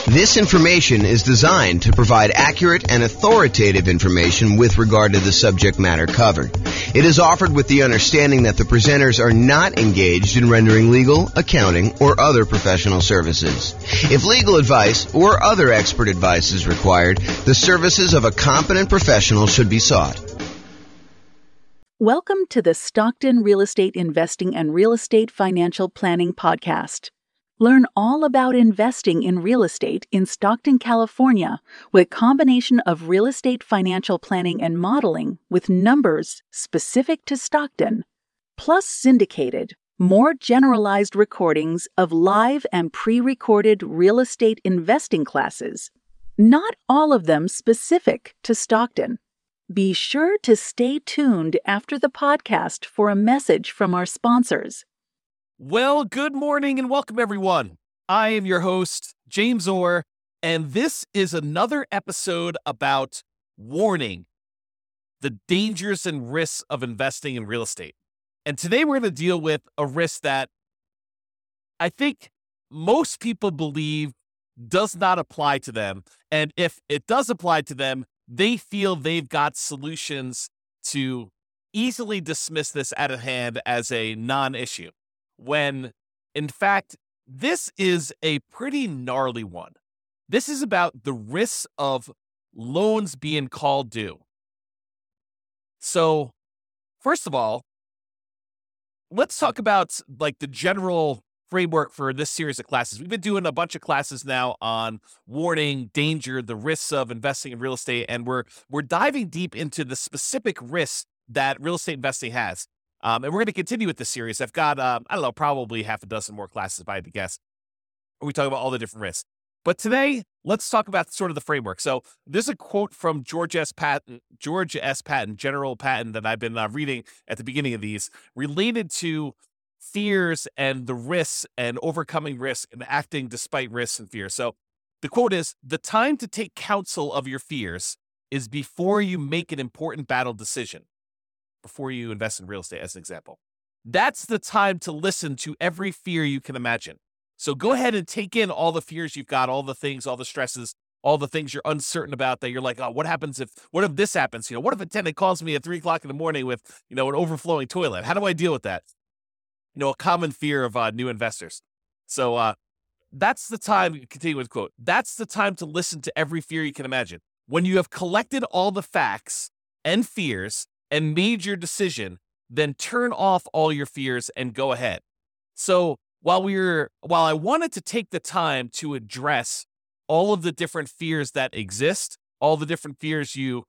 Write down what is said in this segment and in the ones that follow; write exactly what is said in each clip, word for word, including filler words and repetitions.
This information is designed to provide accurate and authoritative information with regard to the subject matter covered. It is offered with the understanding that the presenters are not engaged in rendering legal, accounting, or other professional services. If legal advice or other expert advice is required, the services of a competent professional should be sought. Welcome to the Stockton Real Estate Investing and Real Estate Financial Planning Podcast. Learn all about investing in real estate in Stockton, California, with a combination of real estate financial planning and modeling with numbers specific to Stockton, plus syndicated, more generalized recordings of live and pre-recorded real estate investing classes, not all of them specific to Stockton. Be sure to stay tuned after the podcast for a message from our sponsors. Well, good morning and welcome, everyone. I am your host, James Orr, and this is another episode about warning the dangers and risks of investing in real estate. And today we're going to deal with a risk that I think most people believe does not apply to them. And if it does apply to them, they feel they've got solutions to easily dismiss this out of hand as a non-issue. When, in fact, this is a pretty gnarly one. This is about the risks of loans being called due. So, first of all, let's talk about like the general framework for this series of classes. We've been doing a bunch of classes now on warning, danger, the risks of investing in real estate, and we're we're diving deep into the specific risks that real estate investing has. Um, and we're going to continue with this series. I've got, um, I don't know, probably half a dozen more classes, if I had to guess, where we talk about all the different risks. But today, let's talk about sort of the framework. So there's a quote from George S. Patton, George S. Patton, General Patton, that I've been uh, reading at the beginning of these, related to fears and the risks and overcoming risk and acting despite risks and fears. So the quote is, "The time to take counsel of your fears is before you make an important battle decision." Before you invest in real estate, as an example. That's the time to listen to every fear you can imagine. So go ahead and take in all the fears you've got, all the things, all the stresses, all the things you're uncertain about that you're like, oh, what happens if, what if this happens? You know, what if a tenant calls me at three o'clock in the morning with, you know, an overflowing toilet? How do I deal with that? You know, a common fear of uh, new investors. So uh, that's the time, continue with quote, that's the time to listen to every fear you can imagine. When you have collected all the facts and fears and made your decision, then turn off all your fears and go ahead. So while we were, while I wanted to take the time to address all of the different fears that exist, all the different fears you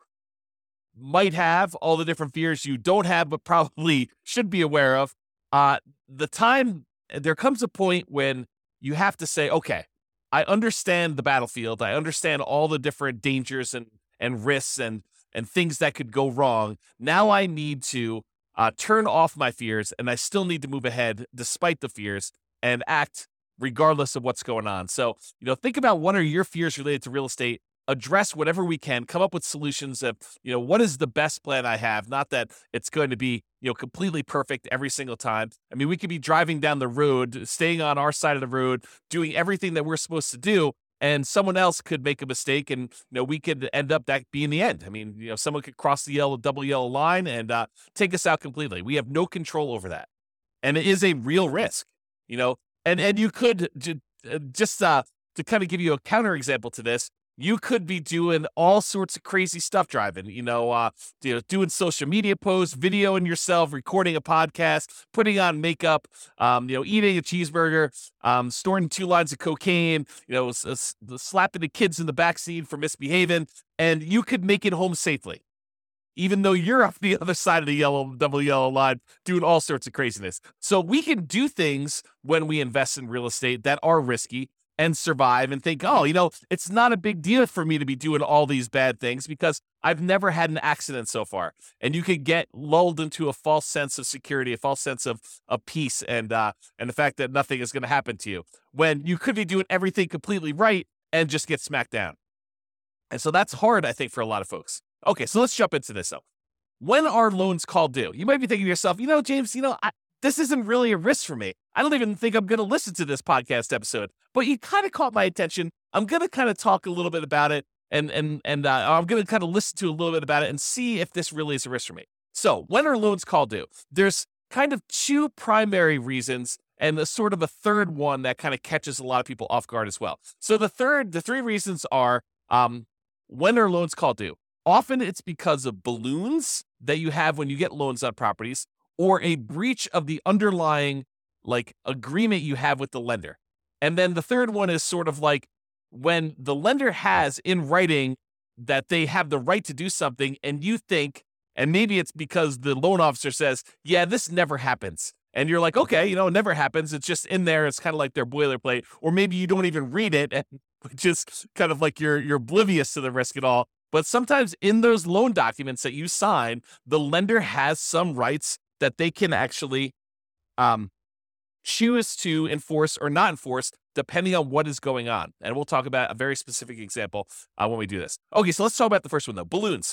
might have, all the different fears you don't have, but probably should be aware of, uh, the time, there comes a point when you have to say, okay, I understand the battlefield. I understand all the different dangers and, and risks and and things that could go wrong. Now I need to uh, turn off my fears, and I still need to move ahead despite the fears and act regardless of what's going on. So, you know, think about what are your fears related to real estate, address whatever we can, come up with solutions of, you know, what is the best plan I have? Not that it's going to be, you know, completely perfect every single time. I mean, we could be driving down the road, staying on our side of the road, doing everything that we're supposed to do, and someone else could make a mistake, and you know we could end up that being the end. I mean, you know, someone could cross the yellow, double yellow line and uh, take us out completely. We have no control over that, and it is a real risk. You know, and and you could j- just uh, to kind of give you a counterexample to this, you could be doing all sorts of crazy stuff driving, you know, uh, you know, doing social media posts, videoing yourself, recording a podcast, putting on makeup, um, you know, eating a cheeseburger, um, storing two lines of cocaine, you know, s- s- slapping the kids in the backseat for misbehaving, and you could make it home safely, even though you're off the other side of the yellow, double yellow line doing all sorts of craziness. So we can do things when we invest in real estate that are risky and survive and think, oh, you know, it's not a big deal for me to be doing all these bad things because I've never had an accident so far. And you could get lulled into a false sense of security, a false sense of, of peace and uh, and the fact that nothing is going to happen to you when you could be doing everything completely right and just get smacked down. And so that's hard, I think, for a lot of folks. Okay, so let's jump into this though. When are loans called due? You might be thinking to yourself, you know, James, you know, I, this isn't really a risk for me. I don't even think I'm going to listen to this podcast episode. But you kind of caught my attention I'm going to kind of talk a little bit about it, and and and uh, I'm going to kind of listen to a little bit about it and see if this really is a risk for me. So when are loans called due? There's kind of two primary reasons and a sort of a third one that kind of catches a lot of people off guard as well. So the third, the three reasons are, um, when are loans called due? Often it's because of balloons that you have when you get loans on properties, or a breach of the underlying like agreement you have with the lender. And then the third one is sort of like when the lender has in writing that they have the right to do something, and you think, and maybe it's because the loan officer says, yeah, this never happens. And you're like, okay, you know, it never happens. It's just in there. It's kind of like their boilerplate. Or maybe you don't even read it, and just kind of like you're you're oblivious to the risk at all. But sometimes in those loan documents that you sign, the lender has some rights that they can actually um, choose to enforce or not enforce, depending on what is going on. And we'll talk about a very specific example uh, when we do this. Okay, so let's talk about the first one, though, balloons.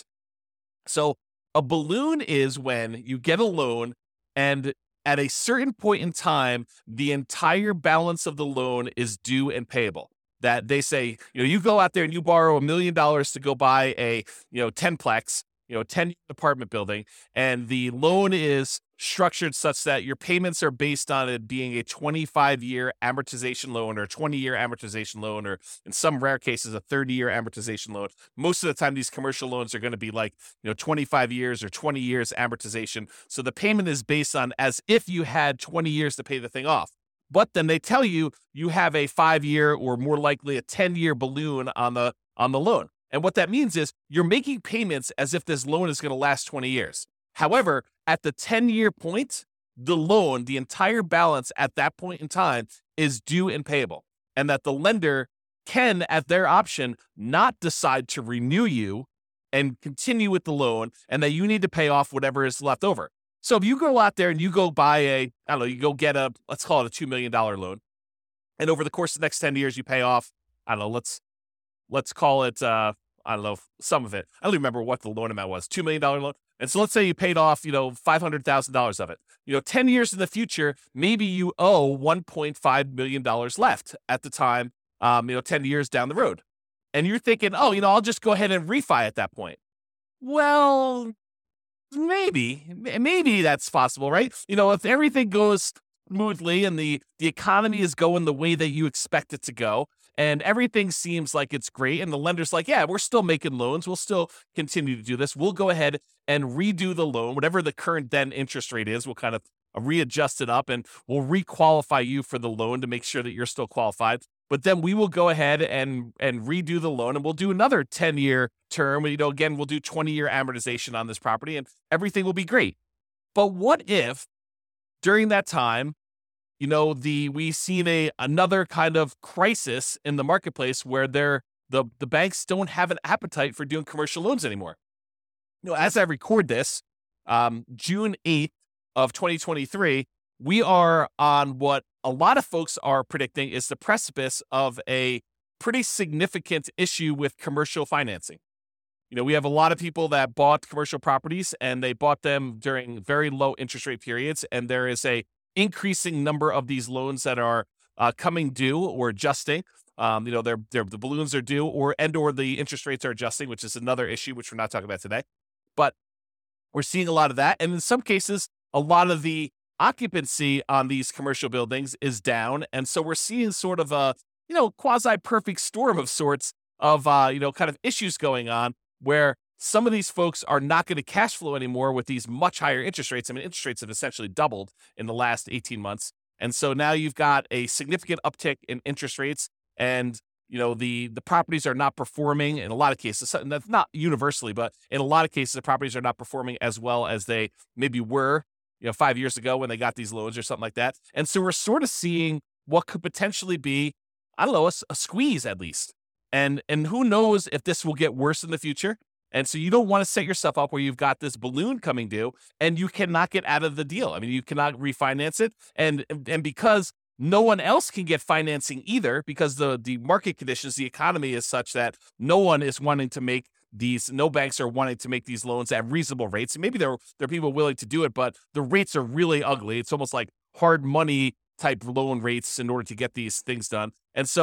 So a balloon is when you get a loan, and at a certain point in time, the entire balance of the loan is due and payable. That they say, you know, you go out there and you borrow a million dollars to go buy a, you know, ten-plex, you know, ten apartment building, and the loan is structured such that your payments are based on it being a twenty-five year amortization loan or a twenty year amortization loan, or in some rare cases, a thirty year amortization loan. Most of the time, these commercial loans are going to be like, you know, twenty-five years or twenty years amortization. So the payment is based on as if you had twenty years to pay the thing off. But then they tell you you have a five year or more likely a ten year balloon on the on the loan. And what that means is you're making payments as if this loan is going to last twenty years. However, at the ten year point, the loan, the entire balance at that point in time is due and payable. And that the lender can, at their option, not decide to renew you and continue with the loan, and that you need to pay off whatever is left over. So if you go out there and you go buy a, I don't know, you go get a, let's call it a two million dollars loan, and over the course of the next ten years, you pay off, I don't know, let's, let's call it, uh, I don't know, some of it. I don't even remember what the loan amount was, two million dollars loan. And so let's say you paid off, you know, five hundred thousand dollars of it. You know, ten years in the future, maybe you owe one point five million dollars left at the time, um, you know, ten years down the road. And you're thinking, oh, you know, I'll just go ahead and refi at that point. Well, maybe, maybe that's possible, right? You know, if everything goes smoothly and the, the economy is going the way that you expect it to go, and everything seems like it's great, and the lender's like, yeah, we're still making loans. We'll still continue to do this. We'll go ahead and redo the loan. Whatever the current then interest rate is, we'll kind of readjust it up, and we'll requalify you for the loan to make sure that you're still qualified. But then we will go ahead and and redo the loan, and we'll do another ten-year term. You know, again, we'll do twenty-year amortization on this property, and everything will be great. But what if during that time, you know, the we've seen a another kind of crisis in the marketplace where they're, the the banks don't have an appetite for doing commercial loans anymore. You know, as I record this, um, June eighth of twenty twenty-three, we are on what a lot of folks are predicting is the precipice of a pretty significant issue with commercial financing. You know, we have a lot of people that bought commercial properties, and they bought them during very low interest rate periods, and there is a increasing number of these loans that are uh, coming due or adjusting. Um, you know, they're, they're, the balloons are due, or and or the interest rates are adjusting, which is another issue, which we're not talking about today. But we're seeing a lot of that. And in some cases, a lot of the occupancy on these commercial buildings is down. And so we're seeing sort of a, you know, quasi-perfect storm of sorts of, uh, you know, kind of issues going on where some of these folks are not going to cash flow anymore with these much higher interest rates. I mean, interest rates have essentially doubled in the last eighteen months. And so now you've got a significant uptick in interest rates, and, you know, the, the properties are not performing in a lot of cases. And that's not universally, but in a lot of cases, the properties are not performing as well as they maybe were, you know, five years ago when they got these loans or something like that. And so we're sort of seeing what could potentially be, I don't know, a, a squeeze at least. And, and who knows if this will get worse in the future. And so you don't want to set yourself up where you've got this balloon coming due and you cannot get out of the deal. I mean, you cannot refinance it. And, and because no one else can get financing either, because the, the market conditions, the economy is such that no one is wanting to make these, no banks are wanting to make these loans at reasonable rates. And maybe there, there are people willing to do it, but the rates are really ugly. It's almost like hard money type loan rates in order to get these things done. And so,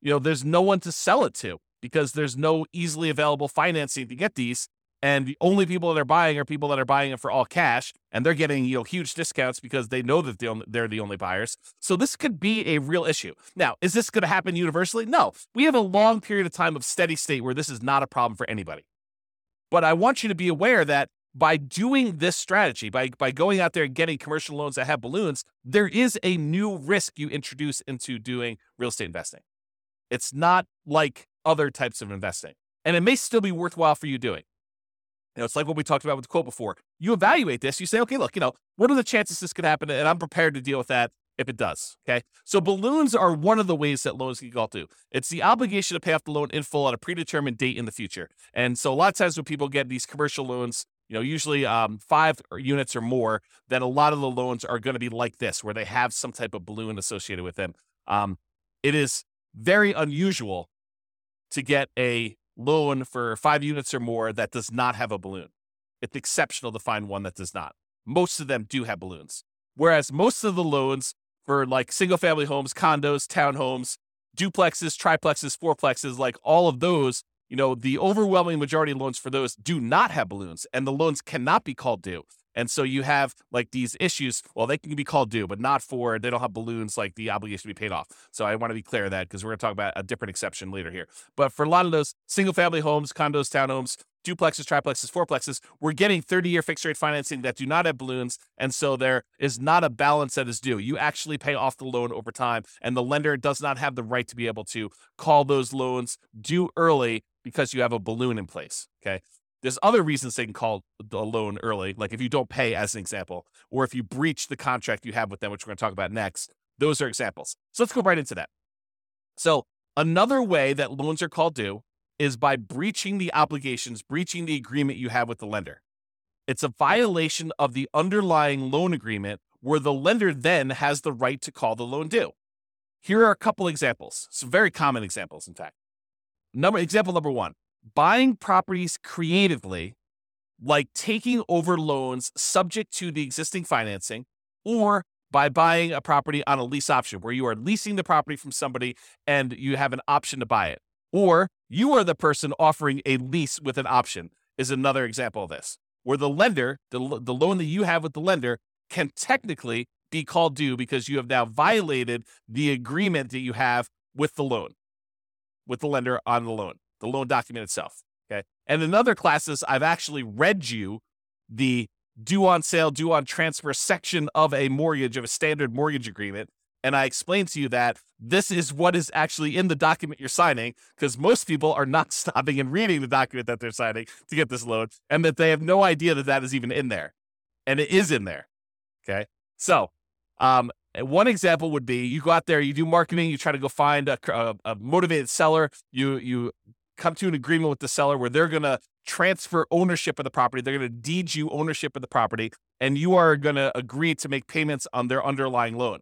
you know, there's no one to sell it to because there's no easily available financing to get these. And the only people that are buying are people that are buying it for all cash, and they're getting, you know, huge discounts because they know that they're the only buyers. So this could be a real issue. Now, is this going to happen universally? No. We have a long period of time of steady state where this is not a problem for anybody. But I want you to be aware that by doing this strategy, by, by going out there and getting commercial loans that have balloons, there is a new risk you introduce into doing real estate investing. It's not like other types of investing. And it may still be worthwhile for you doing. You know, it's like what we talked about with the quote before. You evaluate this. You say, okay, look, you know, what are the chances this could happen? And I'm prepared to deal with that if it does. Okay. So balloons are one of the ways that loans can go to. It's the obligation to pay off the loan in full at a predetermined date in the future. And so a lot of times when people get these commercial loans, you know, usually um, five units or more, then a lot of the loans are going to be like this, where they have some type of balloon associated with them. Um, it is very unusual to get a loan for five units or more that does not have a balloon. It's exceptional to find one that does not. Most of them do have balloons. Whereas most of the loans for like single family homes, condos, townhomes, duplexes, triplexes, fourplexes, like all of those, you know, the overwhelming majority of loans for those do not have balloons, and the loans cannot be called due. And so you have like these issues. Well, they can be called due, but not for, they don't have balloons like the obligation to be paid off. So I want to be clear of that because we're going to talk about a different exception later here. But for a lot of those single family homes, condos, townhomes, duplexes, triplexes, fourplexes, we're getting thirty-year fixed rate financing that do not have balloons. And so there is not a balance that is due. You actually pay off the loan over time, and the lender does not have the right to be able to call those loans due early because you have a balloon in place. Okay. There's other reasons they can call the loan early, like if you don't pay, as an example, or if you breach the contract you have with them, which we're going to talk about next. Those are examples. So let's go right into that. So another way that loans are called due is by breaching the obligations, breaching the agreement you have with the lender. It's a violation of the underlying loan agreement where the lender then has the right to call the loan due. Here are a couple examples, some very common examples, in fact. Number example number one. Buying properties creatively, like taking over loans subject to the existing financing, or by buying a property on a lease option where you are leasing the property from somebody and you have an option to buy it. Or you are the person offering a lease with an option is another example of this, where the lender, the, the loan that you have with the lender can technically be called due because you have now violated the agreement that you have with the loan, with the lender on the loan. The loan document itself, okay? And in other classes, I've actually read you the due on sale, due on transfer section of a mortgage, of a standard mortgage agreement, and I explained to you that this is what is actually in the document you're signing, because most people are not stopping and reading the document that they're signing to get this loan, and that they have no idea that that is even in there. And it is in there, okay? So, um, one example would be you go out there, you do marketing, you try to go find a, a, a motivated seller, you you come to an agreement with the seller where they're going to transfer ownership of the property. They're going to deed you ownership of the property, and you are going to agree to make payments on their underlying loan.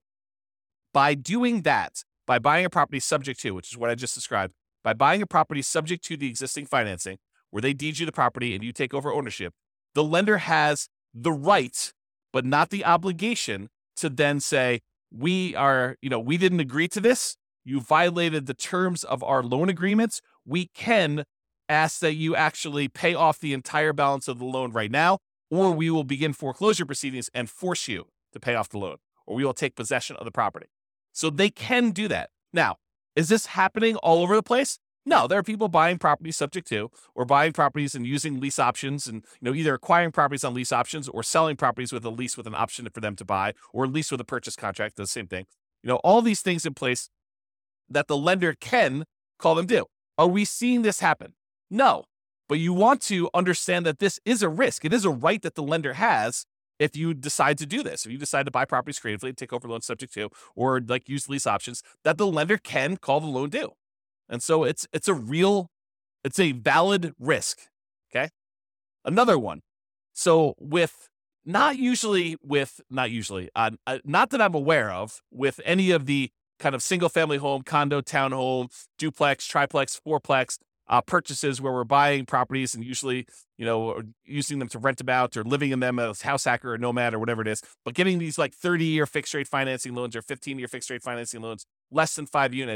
By doing that, by buying a property subject to, which is what I just described, by buying a property subject to the existing financing, where they deed you the property and you take over ownership, the lender has the right, but not the obligation, to then say, we are, you know, we didn't agree to this. You violated the terms of our loan agreements. We can ask that you actually pay off the entire balance of the loan right now, or we will begin foreclosure proceedings and force you to pay off the loan, or we will take possession of the property. So they can do that. Now, is this happening all over the place? No, there are people buying properties subject to, or buying properties and using lease options, and you know, either acquiring properties on lease options or selling properties with a lease with an option for them to buy, or lease with a purchase contract, the same thing. You know, all these things in place that the lender can call them due. Are we seeing this happen? No, but you want to understand that this is a risk. It is a right that the lender has if you decide to do this. If you decide to buy properties creatively, take over loans subject to, or like use lease options, that the lender can call the loan due. And so it's it's a real, it's a valid risk, okay? Another one. So with, not usually with, not usually, uh, uh, not that I'm aware of, with any of the kind of single family home, condo, townhome, duplex, triplex, fourplex uh, purchases where we're buying properties and usually, you know, using them to rent them out or living in them as house hacker or nomad or whatever it is, but getting these like thirty year fixed rate financing loans or fifteen year fixed rate financing loans, less than five units.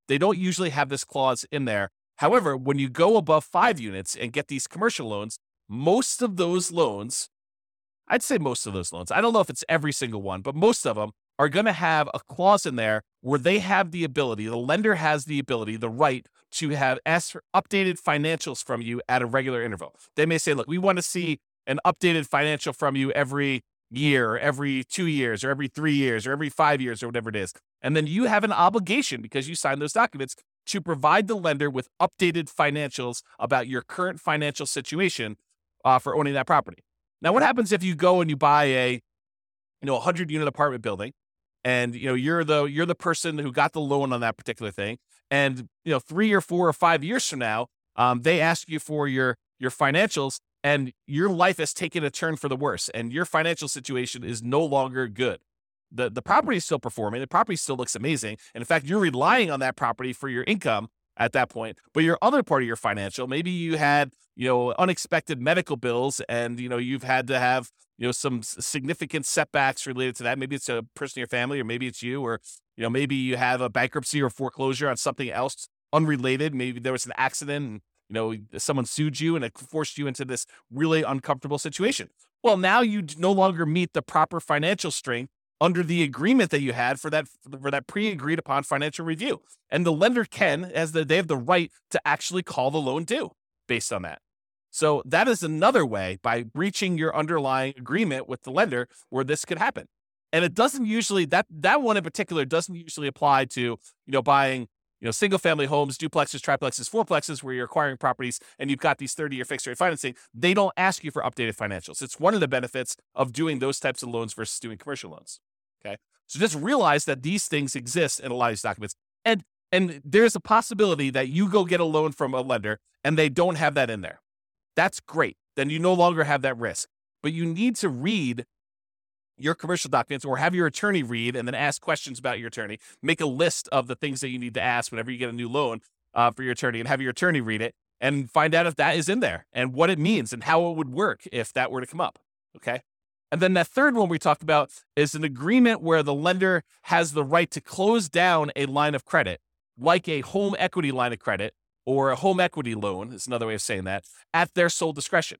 They don't usually have this clause in there. However, when you go above five units and get these commercial loans, most of those loans, I'd say most of those loans, I don't know if it's every single one, but most of them are going to have a clause in there where they have the ability, the lender has the ability, the right to have ask for updated financials from you at a regular interval. They may say, look, we want to see an updated financial from you every year, or every two years, or every three years, or every five years, or whatever it is. And then you have an obligation, because you signed those documents, to provide the lender with updated financials about your current financial situation uh, for owning that property. Now, what happens if you go and you buy a, you know, a hundred unit apartment building, and you know you're the you're the person who got the loan on that particular thing, and you know three or four or five years from now, um, they ask you for your your financials, and your life has taken a turn for the worse, and your financial situation is no longer good. The the property is still performing. The property still looks amazing. And in fact, you're relying on that property for your income at that point. But your other part of your financial, maybe you had, you know, unexpected medical bills, and, you know, you've had to have, you know, some significant setbacks related to that. Maybe it's a person in your family, or maybe it's you, or, you know, maybe you have a bankruptcy or foreclosure on something else unrelated. Maybe there was an accident and, you know, someone sued you and it forced you into this really uncomfortable situation. Well, now you no longer meet the proper financial strength under the agreement that you had for that for that pre-agreed upon financial review. And the lender can, as the, they have the right to actually call the loan due based on that. So that is another way, by breaching your underlying agreement with the lender, where this could happen. And it doesn't usually, that that one in particular doesn't usually apply to, you know, buying, you know, single family homes, duplexes, triplexes, fourplexes, where you're acquiring properties and you've got these thirty year fixed rate financing. They don't ask you for updated financials. It's one of the benefits of doing those types of loans versus doing commercial loans. Okay. So just realize that these things exist in a lot of these documents. And, and there's a possibility that you go get a loan from a lender and they don't have that in there. That's great. Then you no longer have that risk. But you need to read your commercial documents, or have your attorney read and then ask questions about your attorney. Make a list of the things that you need to ask whenever you get a new loan uh, for your attorney, and have your attorney read it and find out if that is in there and what it means and how it would work if that were to come up. Okay. And then that third one we talked about is an agreement where the lender has the right to close down a line of credit, like a home equity line of credit or a home equity loan, is another way of saying that, at their sole discretion.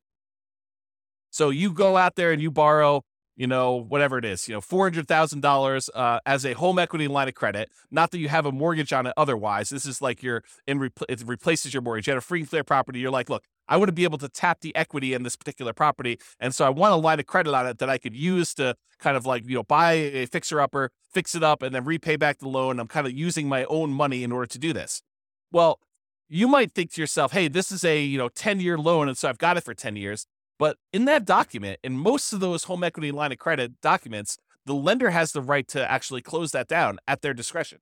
So you go out there and you borrow, you know, whatever it is, you know, four hundred thousand dollars uh, as a home equity line of credit. Not that you have a mortgage on it otherwise. This is like you're in, repl- it replaces your mortgage. You had a free and clear property. You're like, look, I want to be able to tap the equity in this particular property. And so I want a line of credit on it that I could use to kind of like, you know, buy a fixer upper, fix it up, and then repay back the loan. I'm kind of using my own money in order to do this. Well, you might think to yourself, hey, this is a, you know, ten year loan. And so I've got it for ten years. But in that document, in most of those home equity line of credit documents, the lender has the right to actually close that down at their discretion.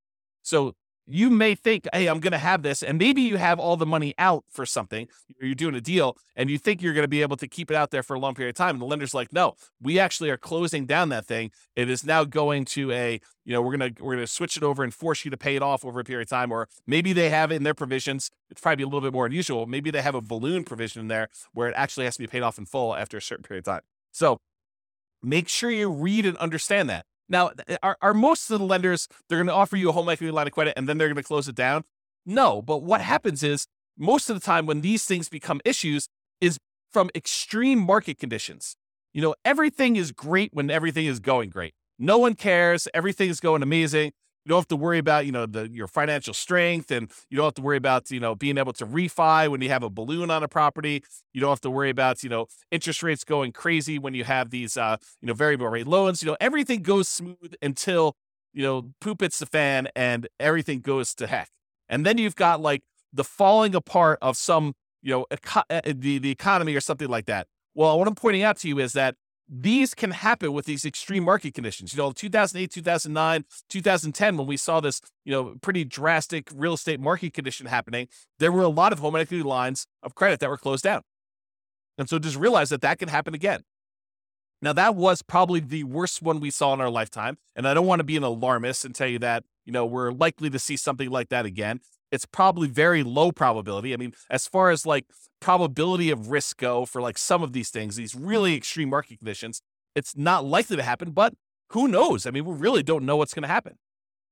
So you may think, hey, I'm going to have this, and maybe you have all the money out for something, or you're doing a deal, and you think you're going to be able to keep it out there for a long period of time. And the lender's like, no, we actually are closing down that thing. It is now going to a, you know, we're going to, we're going to switch it over and force you to pay it off over a period of time. Or maybe they have it in their provisions. It's probably a little bit more unusual. Maybe they have a balloon provision in there where it actually has to be paid off in full after a certain period of time. So make sure you read and understand that. Now, are, are most of the lenders, they're going to offer you a home equity line of credit and then they're going to close it down? No, but what happens is most of the time when these things become issues is from extreme market conditions. You know, everything is great when everything is going great. No one cares. Everything is going amazing. You don't have to worry about, you know, the, your financial strength, and you don't have to worry about, you know, being able to refi when you have a balloon on a property. You don't have to worry about, you know, interest rates going crazy when you have these, uh, you know, variable rate loans. You know, everything goes smooth until, you know, poop hits the fan and everything goes to heck. And then you've got like the falling apart of some, you know, eco- the, the economy or something like that. Well, what I'm pointing out to you is that these can happen with these extreme market conditions. You know, two thousand eight, two thousand nine, two thousand ten, when we saw this, you know, pretty drastic real estate market condition happening, there were a lot of home equity lines of credit that were closed down. And so just realize that that can happen again. Now, that was probably the worst one we saw in our lifetime. And I don't want to be an alarmist and tell you that, you know, we're likely to see something like that again. It's probably very low probability. I mean, as far as like probability of risk go for like some of these things, these really extreme market conditions, it's not likely to happen, but who knows? I mean, we really don't know what's going to happen.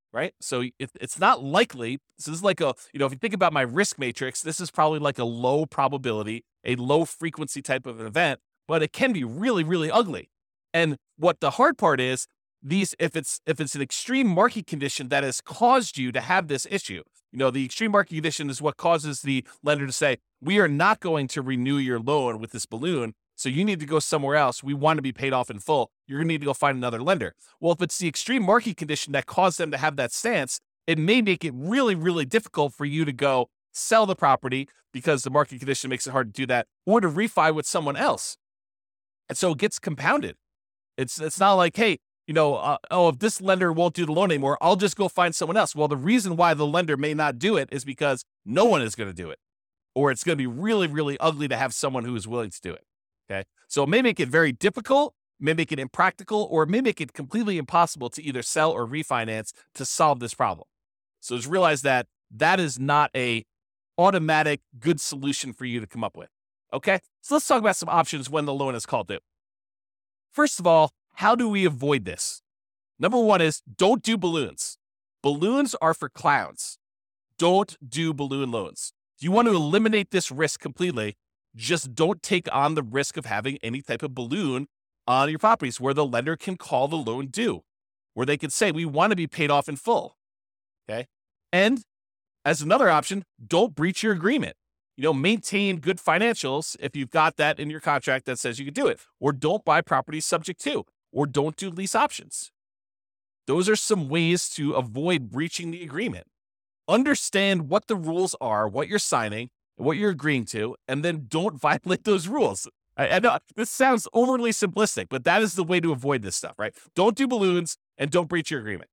right? So it, it's not likely. This is like a, you know, if you think about my risk matrix, this is probably like a low probability, a low frequency type of an event, but it can be really, really ugly. And what the hard part is, these, if it's if it's an extreme market condition that has caused you to have this issue, you know, the extreme market condition is what causes the lender to say, we are not going to renew your loan with this balloon, so you need to go somewhere else. We want to be paid off in full. You're going to need to go find another lender. Well, if it's the extreme market condition that caused them to have that stance, it may make it really, really difficult for you to go sell the property because the market condition makes it hard to do that, or to refi with someone else. And so it gets compounded. It's it's not like, hey, you know, uh, oh, if this lender won't do the loan anymore, I'll just go find someone else. Well, the reason why the lender may not do it is because no one is going to do it, or it's going to be really, really ugly to have someone who is willing to do it. Okay. So it may make it very difficult, may make it impractical, or it may make it completely impossible to either sell or refinance to solve this problem. So just realize that that is not a automatic good solution for you to come up with. Okay. So let's talk about some options when the loan is called due. First of all, how do we avoid this? Number one is don't do balloons. Balloons are for clowns. Don't do balloon loans. If you want to eliminate this risk completely, just don't take on the risk of having any type of balloon on your properties where the lender can call the loan due, where they could say, we want to be paid off in full. Okay. And as another option, don't breach your agreement. You know, maintain good financials if you've got that in your contract that says you can do it, or don't buy properties subject to, or don't do lease options. Those are some ways to avoid breaching the agreement. Understand what the rules are, what you're signing, what you're agreeing to, and then don't violate those rules. I, I know this sounds overly simplistic, but that is the way to avoid this stuff, right? Don't do balloons and don't breach your agreement.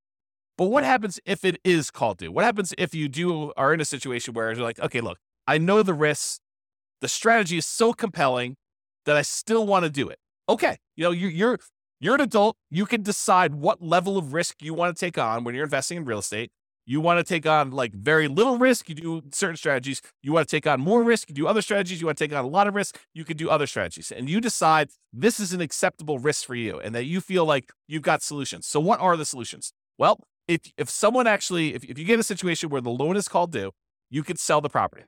But what happens if it is called due? What happens if you do are in a situation where you're like, okay, look, I know the risks. The strategy is so compelling that I still want to do it. Okay, you know, you're you're you're an adult. You can decide what level of risk you want to take on when you're investing in real estate. You want to take on like very little risk, you do certain strategies. You want to take on more risk, you do other strategies. You want to take on a lot of risk, you can do other strategies. And you decide this is an acceptable risk for you and that you feel like you've got solutions. So what are the solutions? Well, if if someone actually, if, if you get a situation where the loan is called due, you could sell the property.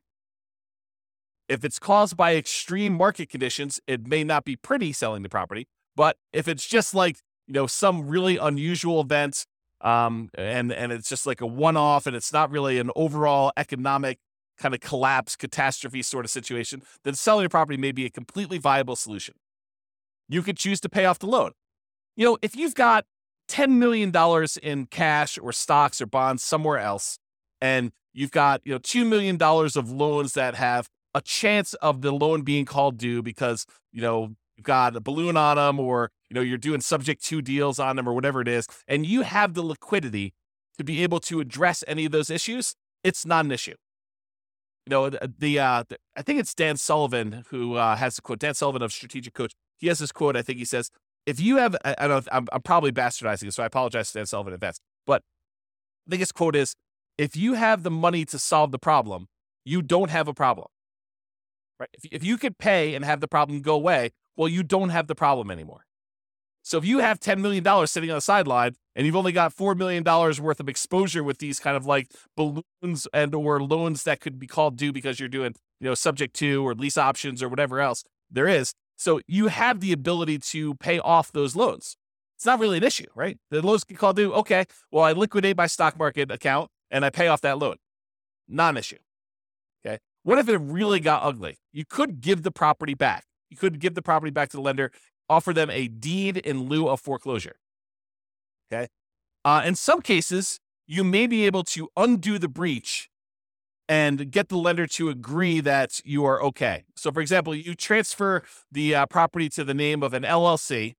If it's caused by extreme market conditions, it may not be pretty selling the property. But if it's just like, you know, some really unusual event, Um, and, and it's just like a one-off and it's not really an overall economic kind of collapse, catastrophe sort of situation, then selling your property may be a completely viable solution. You could choose to pay off the loan. You know, if you've got ten million dollars in cash or stocks or bonds somewhere else, and you've got, you know, two million dollars of loans that have a chance of the loan being called due because, you know, you've got a balloon on them, or, you know, you're doing subject to deals on them or whatever it is, and you have the liquidity to be able to address any of those issues, it's not an issue. You know, the, the uh, the, I think it's Dan Sullivan who uh, has the quote, Dan Sullivan of Strategic Coach. He has this quote, I think he says, if you have, I, I don't know, I'm, I'm probably bastardizing it, so I apologize to Dan Sullivan in advance, but I think his quote is, if you have the money to solve the problem, you don't have a problem. Right? If, if you could pay and have the problem go away, well, you don't have the problem anymore. So if you have ten million dollars sitting on the sideline and you've only got four million dollars worth of exposure with these kind of like balloons and or loans that could be called due because you're doing, you know, subject to or lease options or whatever else there is. So you have the ability to pay off those loans. It's not really an issue, right? The loans get called due. Okay, well, I liquidate my stock market account and I pay off that loan. Not an issue. Okay. What if it really got ugly? You could give the property back. You could give the property back to the lender, offer them a deed in lieu of foreclosure. Okay. Uh, in some cases, you may be able to undo the breach and get the lender to agree that you are okay. So, for example, you transfer the uh, property to the name of an L L C,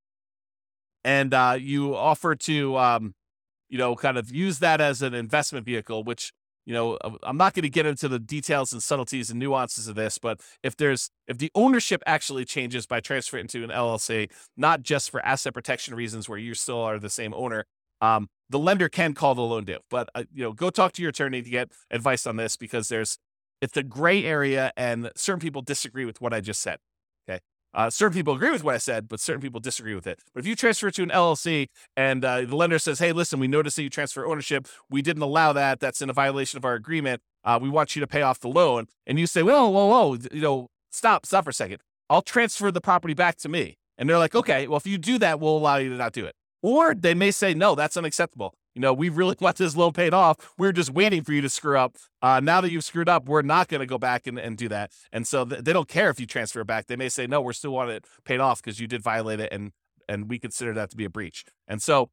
and uh, you offer to, um, you know, kind of use that as an investment vehicle, which, you know, I'm not going to get into the details and subtleties and nuances of this, but if there's, if the ownership actually changes by transferring it to an L L C, not just for asset protection reasons where you still are the same owner, um, the lender can call the loan due. But, uh, you know, go talk to your attorney to get advice on this because there's, it's a gray area and certain people disagree with what I just said. Okay. Uh, certain people agree with what I said, but certain people disagree with it. But if you transfer to an L L C and uh, the lender says, hey, listen, we noticed that you transfer ownership. We didn't allow that. That's in a violation of our agreement. Uh, we want you to pay off the loan. And you say, whoa, whoa, whoa, you know, stop, stop for a second. I'll transfer the property back to me. And they're like, okay, well, if you do that, we'll allow you to not do it. Or they may say, no, that's unacceptable. You know, we really want this loan paid off. We're just waiting for you to screw up. Uh, now that you've screwed up, we're not going to go back and, and do that. And so th- they don't care if you transfer it back. They may say, no, we're still wanting it paid off because you did violate it, and and we consider that to be a breach. And so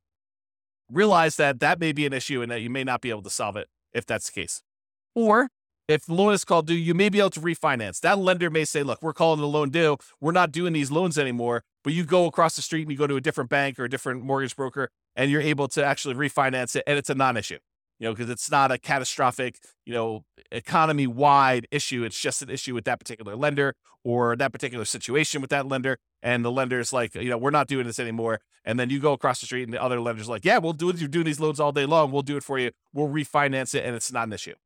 realize that that may be an issue and that you may not be able to solve it if that's the case. Or if the loan is called due, you may be able to refinance. That lender may say, look, we're calling the loan due. We're not doing these loans anymore. But you go across the street and you go to a different bank or a different mortgage broker, and you're able to actually refinance it. And it's a non-issue, you know, because it's not a catastrophic, you know, economy-wide issue. It's just an issue with that particular lender or that particular situation with that lender. And the lender's like, you know, we're not doing this anymore. And then you go across the street and the other lender's like, yeah, we'll do it. You're doing these loans all day long. We'll do it for you. We'll refinance it. And it's not an issue.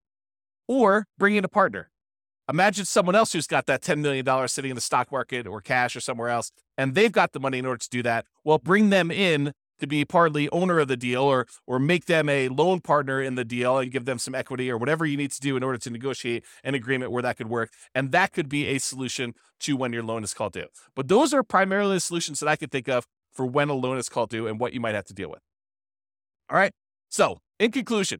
Or bring in a partner. Imagine someone else who's got that ten million dollars sitting in the stock market or cash or somewhere else, and they've got the money in order to do that. Well, bring them in to be partly owner of the deal, or or make them a loan partner in the deal and give them some equity or whatever you need to do in order to negotiate an agreement where that could work. And that could be a solution to when your loan is called due. But those are primarily the solutions that I could think of for when a loan is called due and what you might have to deal with. All right. So in conclusion,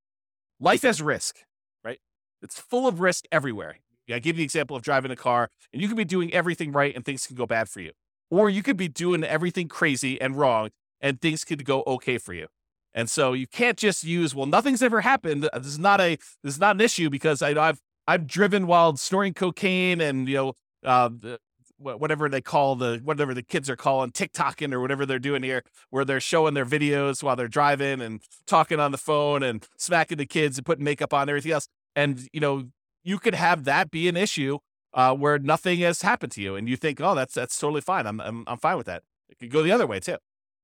life has risk, right? It's full of risk everywhere. I give the example of driving a car, and you could be doing everything right and things can go bad for you. Or you could be doing everything crazy and wrong and things could go okay for you. And so you can't just use, well, nothing's ever happened. This is not a this is not an issue because I, I've I've driven while snorting cocaine and, you know, uh, whatever they call the whatever the kids are calling TikToking or whatever they're doing here, where they're showing their videos while they're driving and talking on the phone and smacking the kids and putting makeup on and everything else. And, you know, you could have that be an issue uh, where nothing has happened to you, and you think, "Oh, that's that's totally fine. I'm I'm I'm fine with that." It could go the other way too.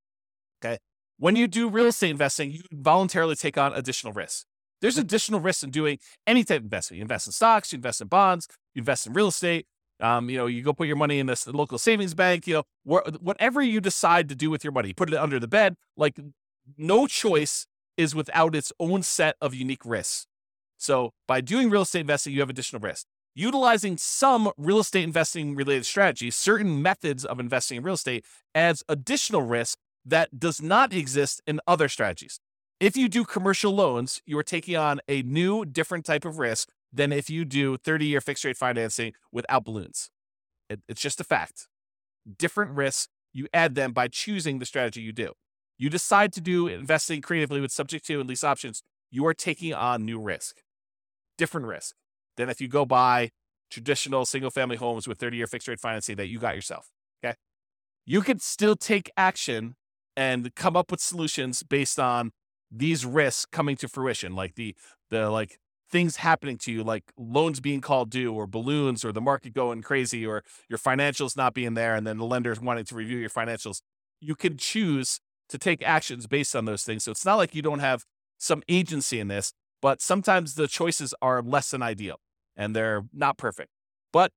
Okay, when you do real estate investing, you voluntarily take on additional risks. There's additional risks in doing any type of investment. You invest in stocks, you invest in bonds, you invest in real estate. Um, you know, you go put your money in this local savings bank. You know, wh- whatever you decide to do with your money, you put it under the bed. Like, no choice is without its own set of unique risks. So by doing real estate investing, you have additional risk. Utilizing some real estate investing related strategies, certain methods of investing in real estate adds additional risk that does not exist in other strategies. If you do commercial loans, you are taking on a new, different type of risk than if you do thirty-year fixed rate financing without balloons. It, it's just a fact. Different risks, you add them by choosing the strategy you do. You decide to do investing creatively with subject to and lease options, you are taking on new risk. Different risk than if you go buy traditional single-family homes with thirty-year fixed-rate financing that you got yourself, okay? You could still take action and come up with solutions based on these risks coming to fruition, like the the like things happening to you, like loans being called due or balloons or the market going crazy or your financials not being there and then the lenders wanting to review your financials. You can choose to take actions based on those things. So it's not like you don't have some agency in this, but sometimes the choices are less than ideal and they're not perfect. But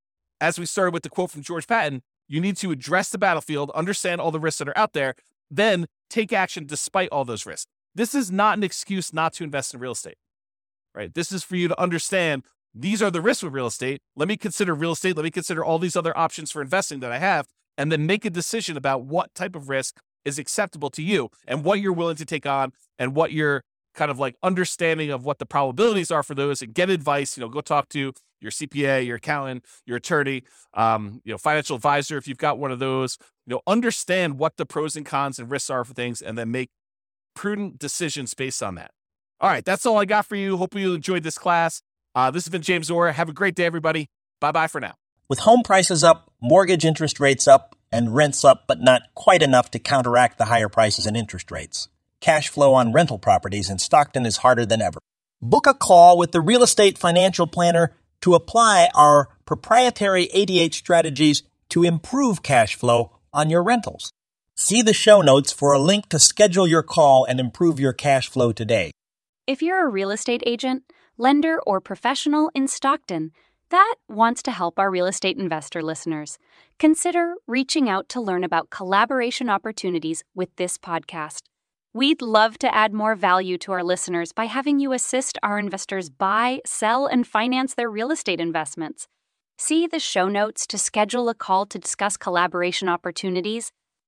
as we started with the quote from George Patton, you need to address the battlefield, understand all the risks that are out there, then take action despite all those risks. This is not an excuse not to invest in real estate, right? This is for you to understand these are the risks with real estate. Let me consider real estate. Let me consider all these other options for investing that I have, and then make a decision about what type of risk is acceptable to you and what you're willing to take on and what you're kind of like understanding of what the probabilities are for those, and get advice. You know, go talk to your C P A, your accountant, your attorney, um, you know, financial advisor if you've got one of those. You know, understand what the pros and cons and risks are for things, and then make prudent decisions based on that. All right, that's all I got for you. Hope you enjoyed this class. Uh, this has been James Orr. Have a great day, everybody. Bye bye for now. With home prices up, mortgage interest rates up, and rents up, but not quite enough to counteract the higher prices and interest rates, cash flow on rental properties in Stockton is harder than ever. Book a call with the Real Estate Financial Planner to apply our proprietary eighty-eight strategies to improve cash flow on your rentals. See the show notes for a link to schedule your call and improve your cash flow today. If you're a real estate agent, lender, or professional in Stockton, that wants to help our real estate investor listeners, consider reaching out to learn about collaboration opportunities with this podcast. We'd love to add more value to our listeners by having you assist our investors buy, sell, and finance their real estate investments. See the show notes to schedule a call to discuss collaboration opportunities